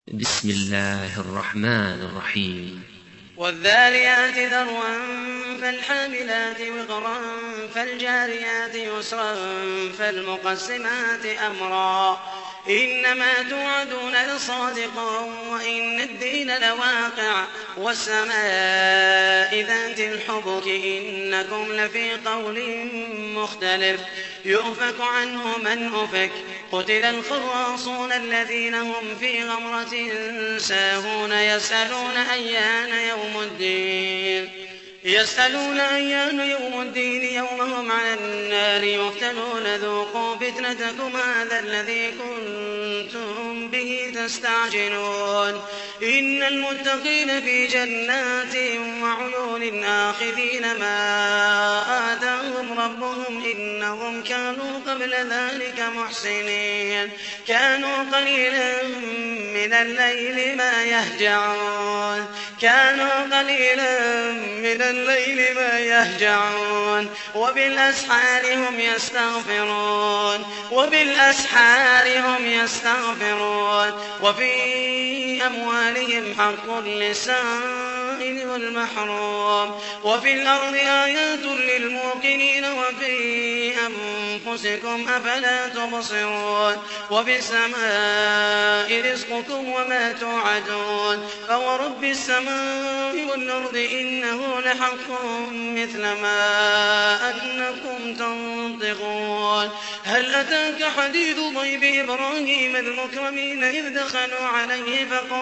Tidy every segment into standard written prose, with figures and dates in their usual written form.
بسم الله الرحمن الرحيم. والذاريات ذروا فالحاملات وقرا فالجاريات يسرا فالمقسمات أمرا إنما توعدون لصادق وإن الدين لواقع والسماء ذات الحبك إنكم لفي قول مختلف يؤفك عنه من أفك قتل الخراصون الذين هم في غمرة ساهون يسألون أيان يوم الدين يوم هم على النار يفتنون ذوقوا فتنتكم هذا الذي كنتم به تستعجلون إن المتقين في جنات وعيون آخذين ما آتاهم ربهم إنهم كانوا قبل ذلك محسنين كانوا قليلا من الليل ما يهجعون وبالأسحار هم يستغفرون وفي أموالهم حق للسائل والمحروم وفي الأرض آيات للموقنين وفي أنفسكم أفلا تبصرون وفي السماء رزقكم وما توعدون فورب السماء والأرض إنه لحق مثل ما أنكم تنطقون هل أتاك حديث ضيف إبراهيم المكرمين إذ دخلوا عليه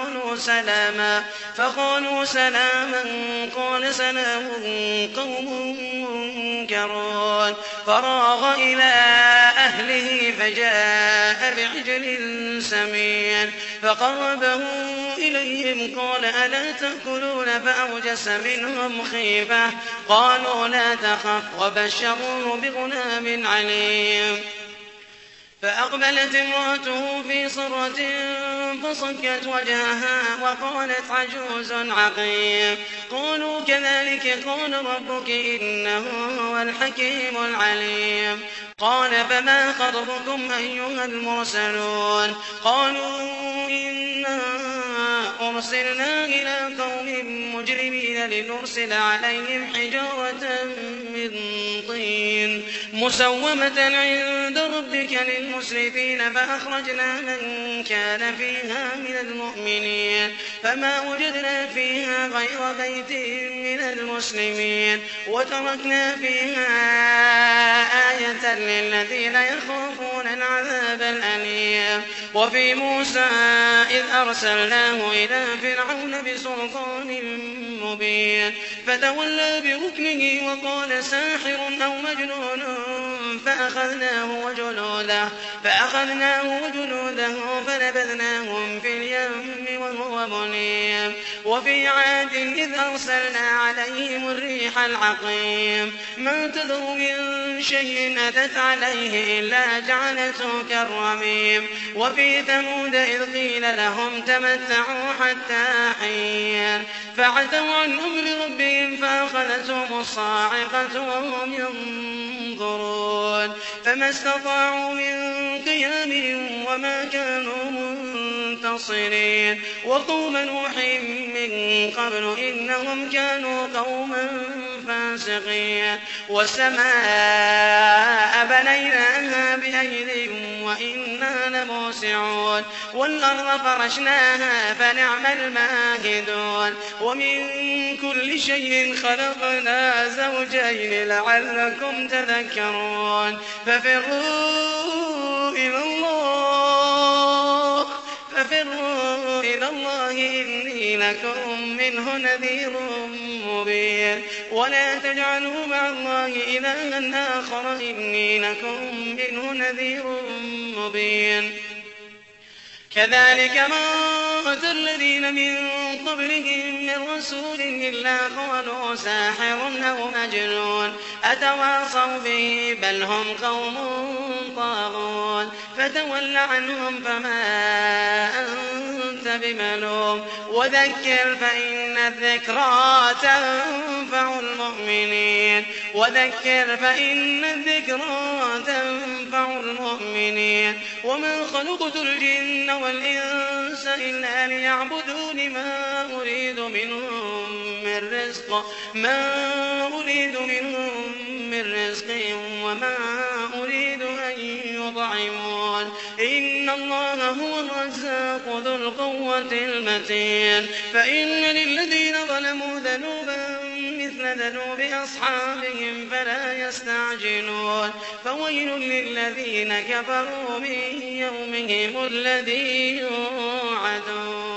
فقالوا سلاما قال سلام قوم منكرون فراغ إلى أهله فجاء بعجل سمين فقربه إليهم قال ألا تأكلون فأوجس منهم خيفة قالوا لا تخف وبشروه بغلام عليم فأقبلت امرأته في صرة فصكت وجهها وقالت عجوز عقيم قالوا كذلك قال ربك إنه هو الحكيم العليم قال فما خطبكم أيها المرسلون قالوا إنا أرسلنا إلى قوم مجرمين لنرسل عليهم حجارة من طين مسومة عند ربك للمسرفين فأخرجنا من كان فيها من المؤمنين فما وجدنا فيها غير بيت من المسلمين وتركنا فيها آية للذين يخافون العذاب الأليم وفي موسى إذ أرسلناه إلى فرعون بسلطان مبين فتولى بركنه وقال ساحر أو مجنون فأخذناه وجنوده فنبذناهم في اليم وهو مليم وفي عاد إذ أرسلنا عليهم الريح العقيم ما تذر من شيء أتت عليه إلا جعلته كالرميم وفي ثمود إذ قيل لهم تمتعوا حتى حين فعتوا عن أمر ربهم فأخذتهم الصاعقة وهم ينظرون فما استطاعوا من قيام وما كانوا منتصرين وقوم نوح من قبل إنهم كانوا قوما فاسقين والسماء بنيناها بأيد وإنا لموسعون والأرض فرشناها فنعم الماهدون ومن كل شيء خلقنا زوجين لعلكم تذكرون ففروا إلى الله إني لكم منه نذير مبين ولا تجعلوا مع الله إلها آخر إني لكم منه نذير مبين كذلك ما أتى الذين من قبلهم من رسول إلا قالوا ساحر أو مجنون أتواصوا به بل هم قوم طاغون فتول عنهم فما أنت بملوم وذكر فإن الذكرى تنفع المؤمنين تنفع المؤمنين وما خلقت الجن والإنس إلا ليعبدون ما أريد منهم من رزق وما أريد أن يطعمون إن الله هو الرزاق ذو القوة المتين فإن للذين ظلموا ذنوبا مثل ذنوب أصحابهم فلا يستعجلون فويل للذين كفروا من يومهم الذي يوعدون.